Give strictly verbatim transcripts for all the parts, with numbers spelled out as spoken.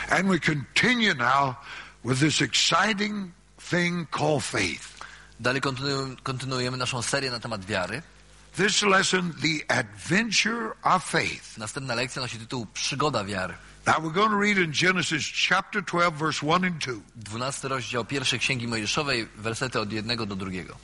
And we continue now with this exciting thing called faith. Dalej kontynuujemy, kontynuujemy naszą serię na temat wiary. This lesson, The Adventure of Faith. Następna lekcja nosi tytuł Przygoda wiary. Now we're going to read in Genesis chapter twelve, verse one and two. dwunasty rozdział pierwszej Księgi Mojżeszowej, wersety od jednego do drugiego.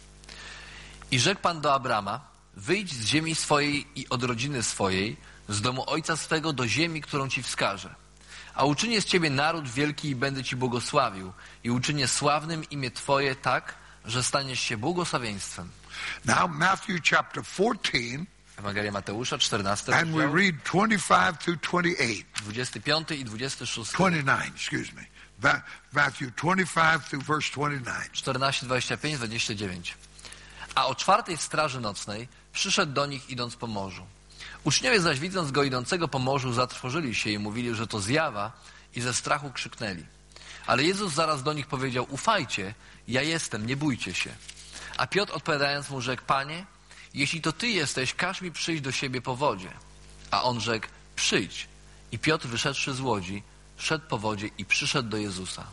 I rzekł Pan do Abrama: wyjdź z ziemi swojej i od rodziny swojej, z domu ojca swego do ziemi, którą ci wskażę. A uczynię z ciebie naród wielki i będę ci błogosławił. I uczynię sławnym imię twoje tak, że staniesz się błogosławieństwem. Now Matthew chapter fourteen. Ewangelia Mateusza, czternasty And we rozdział, read twenty-five through twenty-eight. dwudziesty piąty i dwudziesty szósty. twenty-nine, excuse me. Va- Matthew twenty-five through verse twenty-nine. czternaście, dwadzieścia pięć, dwadzieścia dziewięć. A o czwartej w straży nocnej przyszedł do nich, idąc po morzu. Uczniowie zaś, widząc go idącego po morzu, zatrwożyli się i mówili, że to zjawa, i ze strachu krzyknęli. Ale Jezus zaraz do nich powiedział: ufajcie, ja jestem, nie bójcie się. A Piotr odpowiadając mu rzekł: Panie, jeśli to Ty jesteś, każ mi przyjść do siebie po wodzie. A on rzekł: przyjdź. I Piotr, wyszedłszy z łodzi, szedł po wodzie i przyszedł do Jezusa.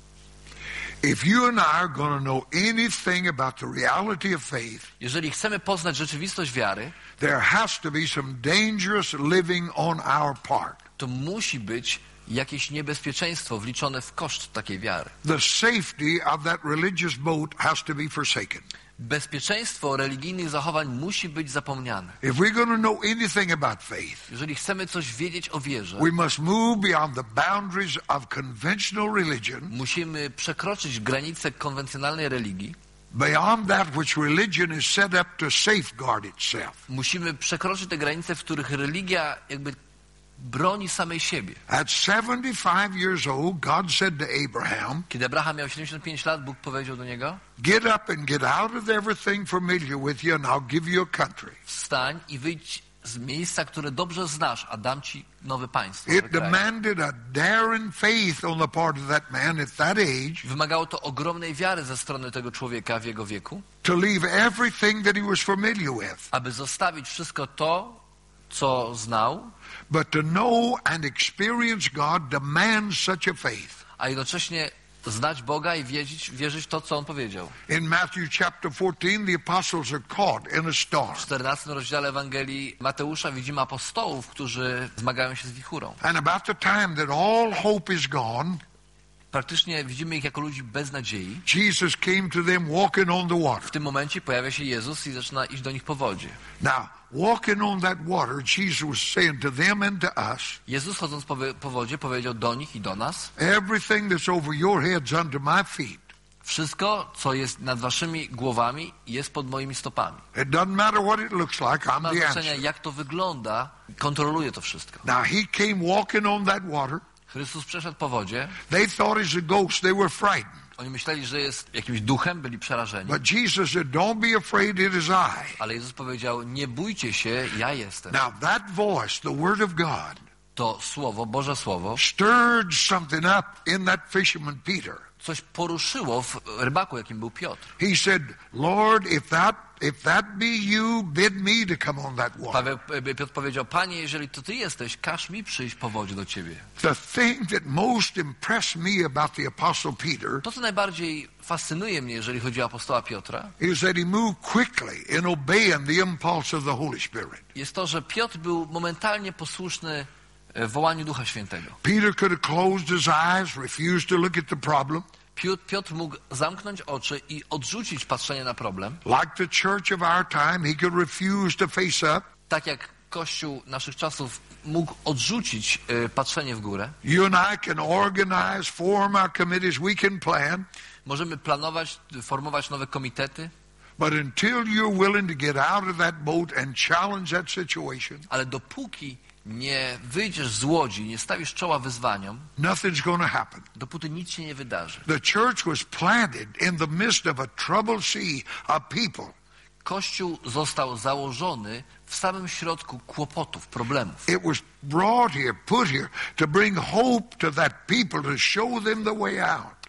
If you and I are going to know anything about the reality of faith, Jeżeli chcemy poznać rzeczywistość wiary, there has to be some dangerous living on our part. to musi być jakieś niebezpieczeństwo wliczone w koszt takiej wiary. The safety of that religious boat has to be forsaken. Bezpieczeństwo religijnych zachowań musi być zapomniane. If we're going to know anything about faith, Jeżeli chcemy coś wiedzieć o wierze, we must move beyond the boundaries of conventional religion, musimy przekroczyć granice konwencjonalnej religii, beyond that which religion is set up to safeguard itself. musimy przekroczyć te granice, w których religia jakby broni samej siebie. At seventy-five years old, God said to Abraham, Kiedy Abraham miał siedemdziesiąt pięć lat, Bóg powiedział do niego: get up and get out of everything familiar with you and I'll give you a country. wstań i wyjdź z miejsca, które dobrze znasz, a dam ci nowe państwo. It nowy kraj. demanded a daring faith on the part of that man at that age Wymagało to ogromnej wiary ze strony tego człowieka w jego wieku, to leave everything that he was familiar with. aby zostawić wszystko to, co znał, But to know and experience God demands such a faith. a jednocześnie znać Boga i wierzyć, wierzyć w to, co On powiedział. In Matthew chapter fourteen, the apostles are caught in a storm. W czternastym rozdziale Ewangelii Mateusza widzimy apostołów, którzy zmagają się z wichurą. And about the time that all hope is gone, Praktycznie widzimy ich jako ludzi bez nadziei. Jesus came to them walking on the water. W tym momencie pojawia się Jezus i zaczyna iść do nich po wodzie. Now, walking on that water, Jesus was saying to them and to us, Jezus, chodząc po, wy- po wodzie, powiedział do nich i do nas: everything that's over your heads under my feet. wszystko, co jest nad waszymi głowami, jest pod moimi stopami. It doesn't matter what it looks like, Nie I'm ma the znaczenia, answer. jak to wygląda, kontroluje to wszystko. Now, he came walking on that water. Chrystus przeszedł po wodzie. They thought he's a ghost. They were frightened. Oni myśleli, że jest jakimś duchem, byli przerażeni. But Jesus said, don't be afraid, it is I. Ale Jezus powiedział: nie bójcie się, ja jestem. Now, that voice, the word of God, To słowo, Boże Słowo, stirred something up in that fisherman Peter. coś poruszyło w rybaku, jakim był Piotr. He said, Lord, if that if that be you, bid me to come on that water. Paweł, Piotr powiedział: Panie, jeżeli to Ty jesteś, każ mi przyjść po wodzie do Ciebie. The thing that most impressed me about the apostle Peter To, co najbardziej fascynuje mnie, jeżeli chodzi o apostoła Piotra, is that he moved quickly in obeying the impulse of the Holy Spirit. jest to, że Piotr był momentalnie posłuszny e, wołaniu Ducha Świętego. Peter could have closed his eyes, refused to look at the problem. Piotr, Piotr mógł zamknąć oczy i odrzucić patrzenie na problem, Like the church of our time, he could refuse to face up. tak jak Kościół naszych czasów mógł odrzucić e, patrzenie w górę. You and I can organize, form our committees, we can plan. Możemy planować, formować nowe komitety, But until you're willing to get out of that boat and challenge that situation, ale dopóki nie wyjdziesz z łodzi, nie stawisz czoła wyzwaniom, nothing's going to happen. dopóty nic się nie wydarzy. The church was planted in the midst of a troubled sea of people. Kościół został założony w samym środku kłopotów, problemów. It was brought here, put here, to bring hope to that people, to show them the way out.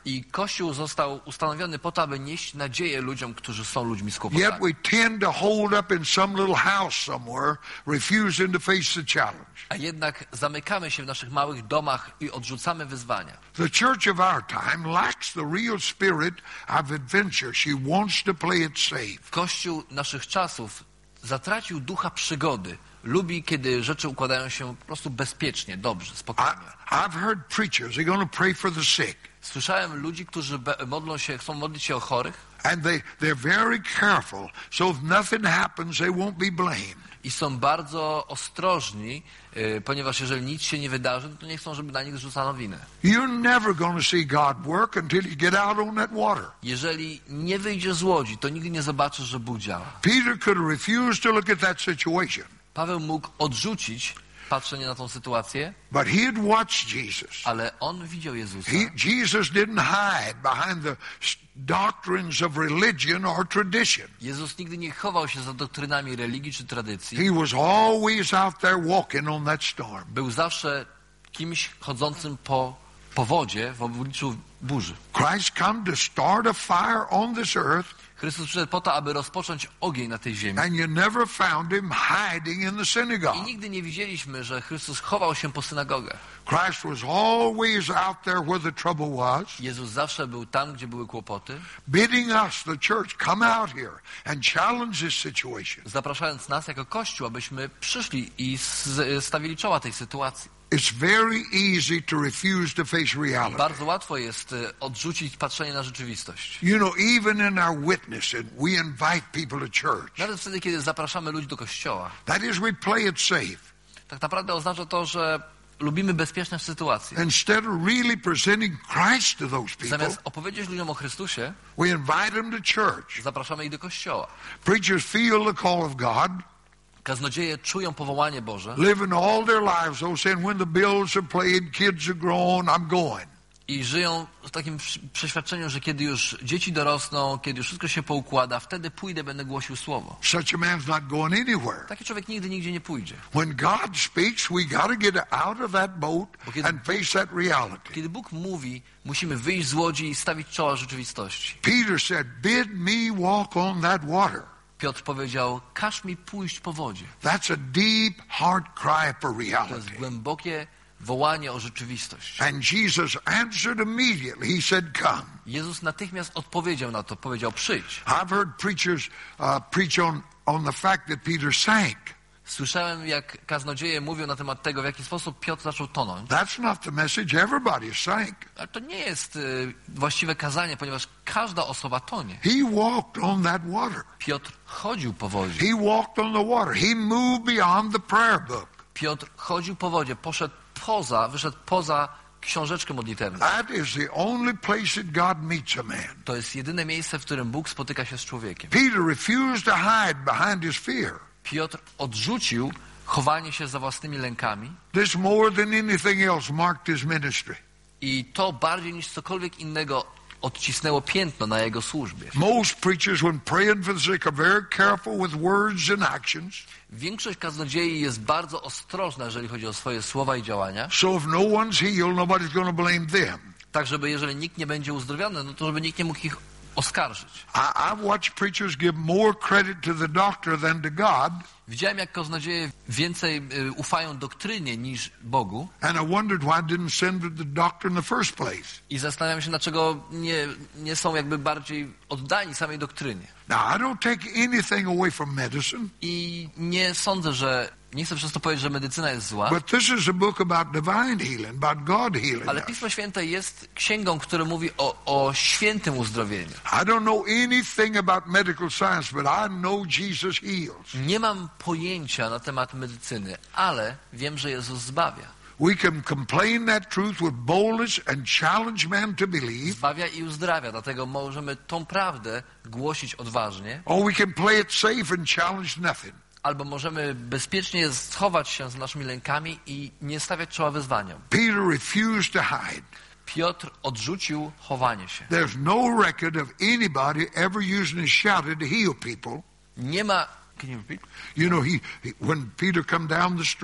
I Kościół został ustanowiony po to, aby nieść nadzieję ludziom, którzy są ludźmi z Yet kłopotami. we tend to hold up in some little house somewhere, refusing to face the challenge. A jednak zamykamy się w naszych małych domach i odrzucamy wyzwania. The church of our time lacks the real spirit of adventure. She wants to play it safe. Kościół naszych czasów zatracił ducha przygody. Lubi, kiedy rzeczy układają się po prostu bezpiecznie, dobrze, I, spokojnie. I've heard preachers, they're going to pray for the sick. Słyszałem ludzi, którzy be- modlą się, chcą modlić się o chorych And they, they're very careful, so if nothing happens, they won't be blamed. i są bardzo ostrożni, yy, ponieważ jeżeli nic się nie wydarzy, to nie chcą, żeby na nich zrzucano winę. You're never going to see God work until you get out on that water. Jeżeli nie wyjdziesz z łodzi, to nigdy nie zobaczysz, że Bóg działa. Peter could have refused to look at that situation, Paweł mógł odrzucić patrzenie na tą sytuację, but he had watched Jesus. ale on widział Jezusa. He, Jesus didn't hide behind the s- doctrines of religion or tradition. Jezus nigdy nie chował się za doktrynami religii czy tradycji. He was always out there walking on that storm. Był zawsze kimś chodzącym po, po wodzie w obliczu burzy. Christ come to start a fire on this earth, Chrystus przyszedł po to, aby rozpocząć ogień na tej ziemi. and you never found him hiding in the I synagogue. nigdy nie widzieliśmy, że Chrystus chował się po synagogach. Christ was always out there where the trouble was, Jezus zawsze był tam, gdzie były kłopoty, bidding us, the church, come out here and challenge this situation. zapraszając nas jako Kościół, abyśmy przyszli i z- stawili czoła tej sytuacji. It's very easy to refuse to face reality. Bardzo łatwo jest e, odrzucić patrzenie na rzeczywistość. You know, even in our witnessing, we invite people to church. Nawet wtedy, kiedy zapraszamy ludzi do kościoła. That is, we play it safe. Tak naprawdę oznacza to, że lubimy bezpieczne sytuacje. Instead of really presenting Christ to those people, Zamiast opowiedzieć ludziom o Chrystusie, we invite them to church. zapraszamy ich do kościoła. Preachers feel the call of God, Kaznodzieje czują powołanie Boże living all their lives, oh, saying, when the bills are paid, kids are grown, I'm going. i żyją w takim przy- przeświadczeniu, że kiedy już dzieci dorosną, kiedy już wszystko się poukłada, wtedy pójdę, będę głosił słowo. Such a man's not going anywhere. Taki człowiek nigdy nigdzie nie pójdzie. When God speaks, we got to get out of that boat kiedy- and face that reality. Kiedy Bóg mówi, musimy wyjść z łodzi i stawić czoła rzeczywistości. Peter said, bid me walk on that water. Piotr powiedział, każ mi pójść po wodzie. That's a deep, hard cry for To jest reality. głębokie wołanie o rzeczywistość. And Jesus answered immediately. He said, come. Jezus natychmiast odpowiedział na to, powiedział, przyjdź. I've heard preachers uh, preach on, on the fact that Peter sank. Słyszałem, jak kaznodzieje mówią na temat tego, w jaki sposób Piotr zaczął tonąć. That's not the message. Everybody sank. Ale to nie jest y, właściwe kazanie, ponieważ każda osoba tonie. He walked on that water. Piotr chodził po wodzie. He walked on the water. He moved beyond the prayer book. Piotr chodził po wodzie, poszedł poza, wyszedł poza książeczkę modlitewną. That is the only place that God meets a man. To jest jedyne miejsce, w którym Bóg spotyka się z człowiekiem. Peter refused to hide behind his fear. Piotr odrzucił chowanie się za własnymi lękami This more than anything else marked his ministry. i to bardziej niż cokolwiek innego odcisnęło piętno na jego służbie. Most preachers, when praying for the sick, are very careful with words and actions. Większość kaznodziei jest bardzo ostrożna, jeżeli chodzi o swoje słowa i działania, So if no one's healed, nobody's going to blame them. tak żeby jeżeli nikt nie będzie uzdrowiony, no to żeby nikt nie mógł ich oskarżyć. I, I've watched preachers give more credit to the doctor than to God, Widziałem, jak kaznodzieje więcej y, ufają doktrynie niż Bogu and I wondered why I didn't send the doctor in the first place. i zastanawiam się, dlaczego nie, nie są jakby bardziej oddani samej doktrynie. Now, I don't take anything away from medicine, I nie sądzę, że, nie chcę przez to powiedzieć, że medycyna jest zła, but this is a book about divine healing, about God healing ale us. Pismo Święte jest księgą, która mówi o, o świętym uzdrowieniu. I don't know anything about medical science, but I know Jesus heals. Nie mam pojęcia na temat medycyny, ale wiem, że Jezus zbawia. We can complain that truth with boldness and challenge men to believe, Zbawia i uzdrawia, dlatego możemy tą prawdę głosić odważnie, or we can play it safe and challenge nothing. albo możemy bezpiecznie schować się z naszymi lękami i nie stawiać czoła wyzwaniom. Peter refused to hide. Piotr odrzucił chowanie się. There's no record of anybody ever using his shouting to heal people. Nie ma... Can you repeat? You know, he, he when Peter come down the street,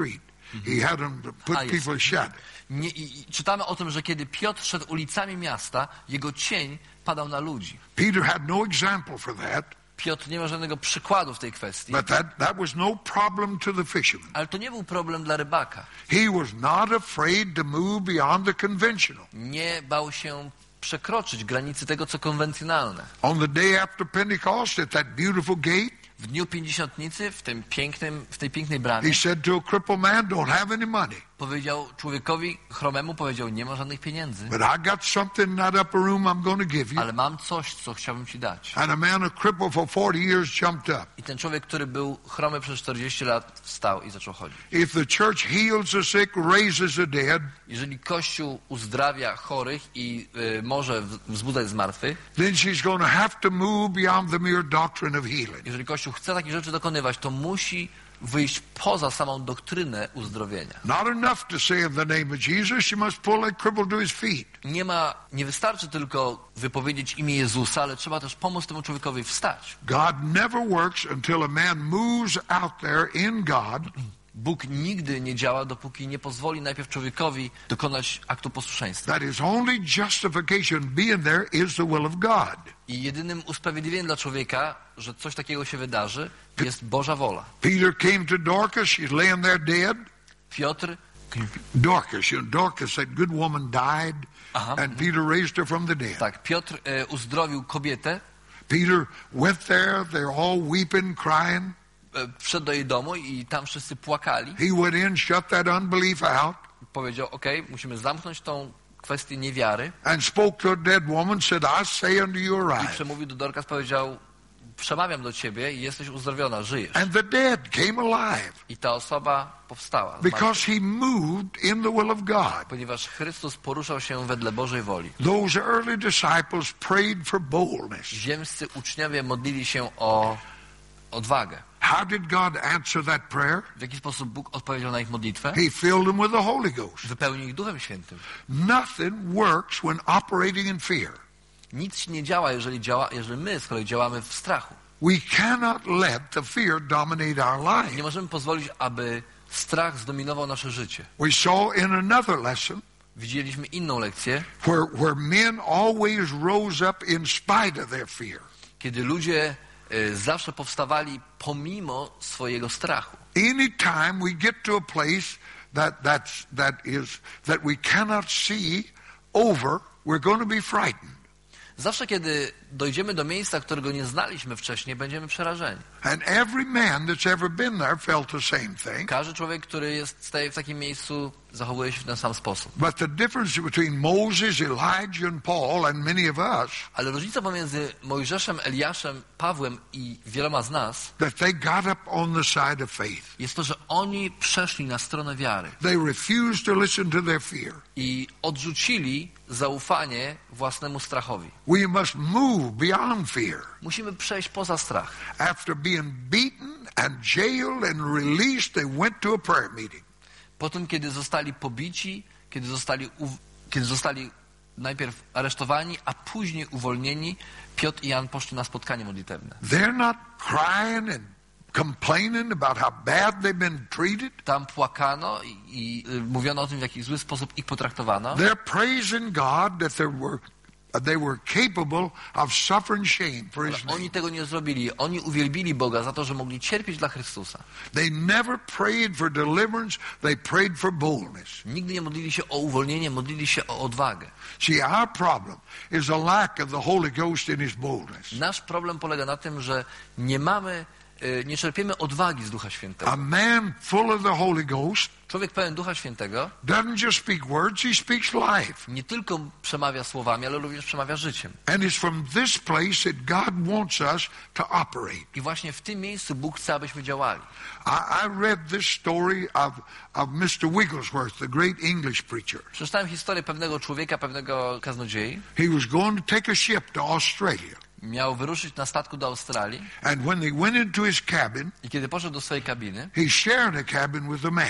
He had them put A, jest. people's shadow. Nie, i, i czytamy o tym, że kiedy Piotr szedł ulicami miasta, jego cień padał na ludzi. Peter had no example for that, Piotr nie ma żadnego przykładu w tej kwestii, but that, that was no problem to the fisherman. ale to nie był problem dla rybaka. He was not afraid to move beyond the conventional. Nie bał się przekroczyć granicy tego, co konwencjonalne. On the day after Pentecost, at that beautiful gate, W dniu Pięćdziesiątnicy, w, tym pięknym, w tej pięknej bramie, he said to a crippled man, don't have any money, powiedział człowiekowi chromemu, powiedział, nie ma żadnych pieniędzy, but I got something in that upper room I'm going to give you. ale mam coś, co chciałbym ci dać. And a man a cripple for forty years jumped up. I ten człowiek, który był chromy przez czterdzieści lat, wstał i zaczął chodzić. If the church heals the sick, raises the dead, Jeżeli Kościół uzdrawia chorych i y, może w- wzbudzać zmartwych, then she's going to have to move beyond the mere doctrine of healing. jeżeli Kościół chce takich rzeczy dokonywać, to musi wyjść poza samą doktrynę uzdrowienia. Not enough to say in the name of Jesus, you must pull that cripple to his feet. Nie ma, nie wystarczy tylko wypowiedzieć imię Jezusa, ale trzeba też pomóc temu człowiekowi wstać. God never works until a man moves out there in God Bóg nigdy nie działa, dopóki nie pozwoli najpierw człowiekowi dokonać aktu posłuszeństwa. that his only justification being there is the will of God. I jedynym usprawiedliwieniem dla człowieka, że coś takiego się wydarzy, jest Boża wola. Peter came to Dorcas, she's laying there dead. Piotr, Dorcas, you know, Dorcas, that good woman died, Aha. and Peter raised her from the dead. tak, Piotr e, uzdrowił kobietę, Peter went there, they're all weeping, crying. e, wszedł do jej domu i tam wszyscy płakali. He went in, shut that unbelief out, Powiedział, okej, musimy zamknąć tą kwestię niewiary. and spoke to a dead woman, said, I say unto you, I arise. przemówił do Dorcas, powiedział, przemawiam do ciebie i jesteś uzdrowiona, żyjesz. And the dead came alive I ta osoba powstała, because he moved in the will of God. ponieważ Chrystus poruszał się wedle Bożej woli. Those early disciples prayed for boldness. Ziemscy uczniowie modlili się o odwagę. How did God answer that prayer? W jaki sposób Bóg odpowiedział na ich modlitwę? He filled them with the Holy Ghost. Wypełnił ich Duchem Świętym. Nothing works when operating in fear. Nic nie działa, jeżeli, działa, jeżeli my z kolei działamy w strachu. We cannot let the fear dominate our Nie life. możemy pozwolić, aby strach zdominował nasze życie. We saw in another lesson Widzieliśmy inną lekcję, where, where men always rose up in spite of their fear. kiedy ludzie e, zawsze powstawali pomimo swojego strachu. Anytime we get to a place that, that's, that, is, that we cannot see over, we're going to be frightened. Zawsze, kiedy dojdziemy do miejsca, którego nie znaliśmy wcześniej, będziemy przerażeni. And every man that's ever been there felt the same thing. Każdy człowiek, który jest, staje w takim miejscu, zachowuje się w ten sam sposób. But the difference between Moses, Elijah, and Paul, and many of us, Ale różnica pomiędzy Mojżeszem, Eliaszem, Pawłem i wieloma z nas that they got up on the side of faith. jest to, że oni przeszli na stronę wiary They refused to listen to their fear. i odrzucili zaufanie własnemu strachowi. We must move beyond fear. Musimy przejść poza strach. After being beaten and jailed and released, they went to a prayer meeting. Po tym, kiedy zostali pobici, kiedy zostali, u, kiedy zostali najpierw aresztowani, a później uwolnieni, Piotr i Jan poszli na spotkanie modlitewne. They're not crying and complaining about how bad they've been treated. Tam płakano i, i y, mówiono o tym, w jaki zły sposób ich potraktowano. They're praising God that they were, they were capable of suffering shame for His Ale name. oni tego nie zrobili. Oni uwielbili Boga za to, że mogli cierpieć dla Chrystusa. They never prayed for deliverance. They prayed for boldness. Nigdy nie modlili się o uwolnienie, modlili się o odwagę. See, our problem is a lack of the Holy Ghost in His boldness. Nasz problem polega na tym, że nie mamy, y, nie czerpiemy odwagi z Ducha Świętego. A man full of the Holy Ghost Człowiek pełen Ducha Świętego doesn't just speak words, he speaks life. nie tylko przemawia słowami, ale również przemawia życiem. And it's from this place that God wants us to operate. I właśnie w tym miejscu Bóg chce, abyśmy działali. I, I read this story of, of mister Wigglesworth, the great English preacher. Przeczytałem historię pewnego człowieka, pewnego kaznodziei. He was going to take a ship to Australia. Miał wyruszyć na statku do Australii And when they went into his cabin, i kiedy poszedł do swojej kabiny, he shared a cabin with a man.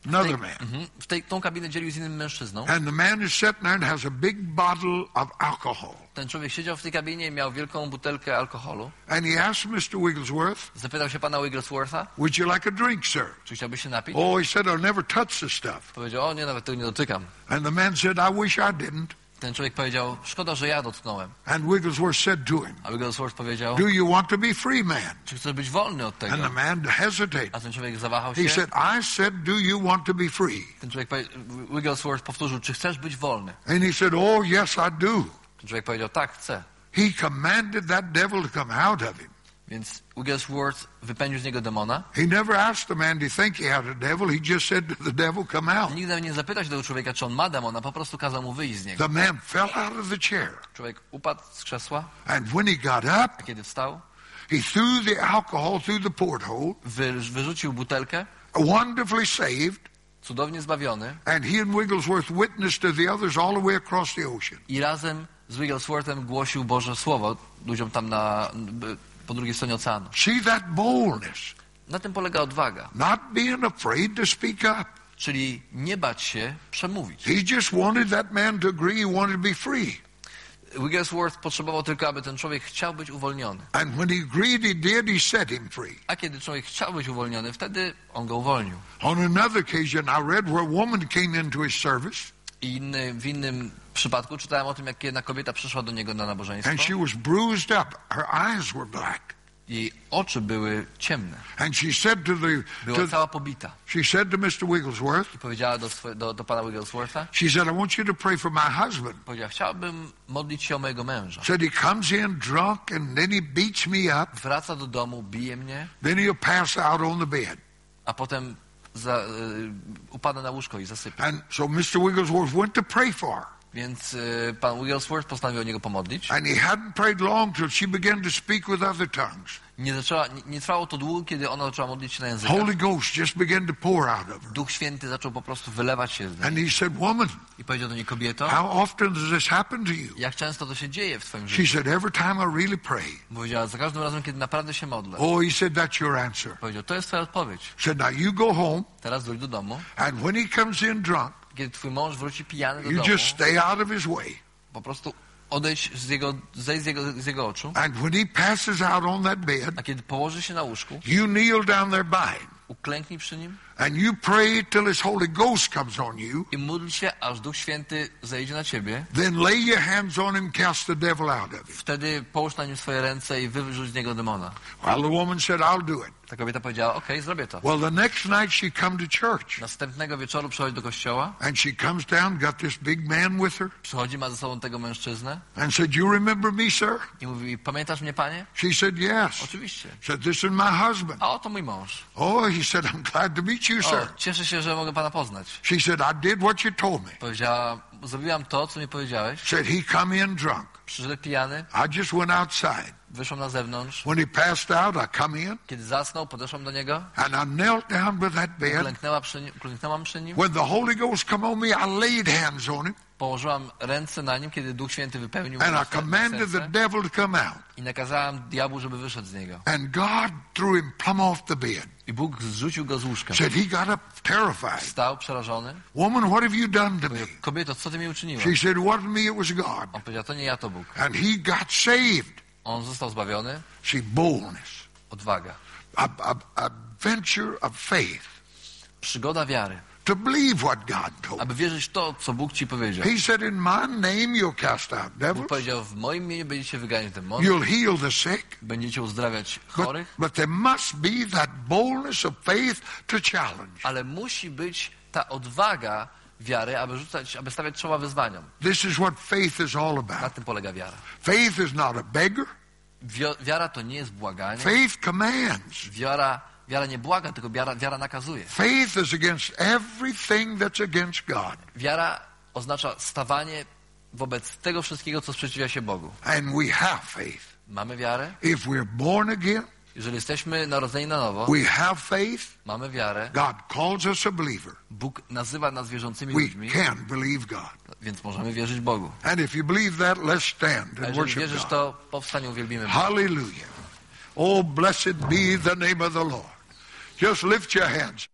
Another man. Mhm. W tej, tą kabinę dzielił z innym mężczyzną. And the man is sitting there and has a big bottle of alcohol. Ten człowiek siedział w tej kabinie i miał wielką butelkę alkoholu. And he asked mister Wigglesworth, Zapytał się pana Wiggleswortha, would you like a drink, sir? czy chciałby się napić? Oh, he said, I'll never touch this stuff. Powiedział, o nie, nawet tego nie dotykam. And the man said, I wish I didn't. Ten człowiek powiedział, szkoda, że ja dotknąłem. And Wigglesworth said to him, A Wigglesworth powiedział, do you want to be free, man? czy chcesz być wolny od tego? And the man hesitated. A ten człowiek zawahał He się. said, I said, do you want to be free? Ten człowiek, powie- Wigglesworth powtórzył, czy chcesz być wolny? And he said, oh, yes, I do. Ten człowiek powiedział, tak, chcę. He commanded that devil to come out of him. Więc Wigglesworth wypędził z niego demona. He never asked the man, do you think he had a devil? He just said to the devil, come out. Nigdy nie zapytał się tego człowieka, czy on ma demona, po prostu kazał mu wyjść z niego. The man fell out of the chair. Człowiek upadł z krzesła, And when he got a up, kiedy wstał, he threw the alcohol through the porthole, wy, wyrzucił butelkę, wonderfully saved, cudownie zbawiony, and he and Wigglesworth witnessed to the others all the way across the ocean. i razem z Wigglesworthem głosił Boże Słowo ludziom tam na, po drugiej stronie oceanu. See that boldness, Na tym polega odwaga, not being afraid to speak up. czyli nie bać się przemówić. He just wanted that man to agree he wanted to be free. Wigglesworth potrzebował tylko, aby ten człowiek chciał być uwolniony. And when he agreed he did, he set him free. A kiedy człowiek chciał być uwolniony, wtedy on go uwolnił. On another occasion, I read where a woman came into his service, I inny, w innym przypadku czytałem o tym, jak jedna kobieta przyszła do niego na nabożeństwo. and she was bruised up. Her eyes were black. Jej oczy były ciemne. And she said to the, Była to, cała pobita. she said to mister Wigglesworth, I powiedziała do, swo- do, do pana Wiggleswortha, she said, I want you to pray for my husband. powiedziała, chciałbym modlić się o mojego męża. Said he comes in drunk and then he beats me up. Wraca do domu, bije mnie, Then he'll pass out on the bed. a potem za, y, upada na łóżko i zasypia. And so mister Wigglesworth went to pray for her. Więc y, pan Wigglesworth postanowił o niego pomodlić. And he hadn't prayed long till she began to speak with other tongues. Nie, zaczęła, nie, nie trwało to długo, kiedy ona zaczęła modlić się na językach. Holy Ghost just began to pour out of her. Duch Święty zaczął po prostu wylewać się z niej. And he said, woman, I powiedział do niej, kobieto, how often does this happen to you? jak często to się dzieje w twoim She życiu? said, every time I really pray. Powiedziała, za każdym razem, kiedy naprawdę się modlę. Oh, he said, that's your answer. Powiedział, to jest twoja odpowiedź. Said, now you go home, Teraz wróć do domu. and when he comes in drunk, Kiedy twój mąż wróci pijany do you domu, just stay out of his way. po prostu odejdź z jego, zejdź z jego, z jego oczu. And when he passes out on that bed, A kiedy położy się na łóżku, you kneel down there by him, uklęknij przy nim and you pray till his Holy Ghost comes on you. i módl się, aż Duch Święty zejdzie na ciebie. Then lay your hands on him, cast the devil out of him. Wtedy połóż na nim swoje ręce i wyrzuć z niego demona. Well, the woman said, I'll do it. Ta kobieta powiedziała, okej, zrobię to. Well, the next night she come to church, Następnego wieczoru przychodzi do kościoła, and she comes down, got this big man with her, przychodzi, ma ze sobą tego mężczyznę and said, you remember me, sir? i mówi, pamiętasz mnie, panie? She said, yes. Oczywiście. Said, this is my husband. A oto mój mąż. Oh, he said, I'm glad to meet you, O, sir. cieszę się, że mogę pana poznać. She said, I did what you told me. Powiedziała, zrobiłam to, co mi powiedziałeś. Said, he come in drunk. Przyszedł pijany, I just went outside. wyszłam na zewnątrz. When he passed out, I come in, Kiedy zasnął, podeszłam do niego, and I knelt down by that bed. uklęknęła przy nim, uklęknęłam przy nim, When the Holy Ghost come on me, I laid hands on him, położyłam ręce na nim, kiedy Duch Święty wypełnił and moje I commanded the serce devil to come out. i nakazałam diabłu, żeby wyszedł z niego. And God threw him plumb off the bed. I Bóg zrzucił go z łóżka. Said he got up terrified. Wstał przerażony. Woman, what have you done to me? Powiedział, kobieto, co ty mi uczyniłaś? She said, it wasn't me, it was God. On powiedział, to nie ja, to Bóg. And he got saved. On został zbawiony. See, boldness, Odwaga. a, a, a venture of faith, Przygoda wiary. to believe what God told. Aby wierzyć w to, co Bóg ci powiedział. He said, in my name you'll cast out Bóg devils, powiedział, w moim imieniu będziecie wyganiać demony, you'll heal the sick, będziecie uzdrawiać but, chorych, but there must be that boldness of faith to challenge. ale musi być ta odwaga wiary, aby rzucać, aby stawiać czoła wyzwaniom. This is what faith is all Na about. tym polega wiara. Faith is not a beggar. Wio- wiara to nie jest błaganie. Faith commands. Wiara, wiara nie błaga, tylko wiara, wiara nakazuje. Faith is against everything that's against God. Wiara oznacza stawanie wobec tego wszystkiego, co sprzeciwia się Bogu. And we have faith. Mamy wiarę. If we're born again, Jeżeli jesteśmy narodzeni na nowo, we have faith. mamy wiarę. God calls us a believer. Bóg nazywa nas wierzącymi We ludźmi, can believe God. więc możemy wierzyć Bogu. And if you believe that, let's stand A and jeżeli worship wierzysz, God. to powstań, uwielbimy Boga. Hallelujah. Oh, blessed be the name of the Lord. Just lift your hands.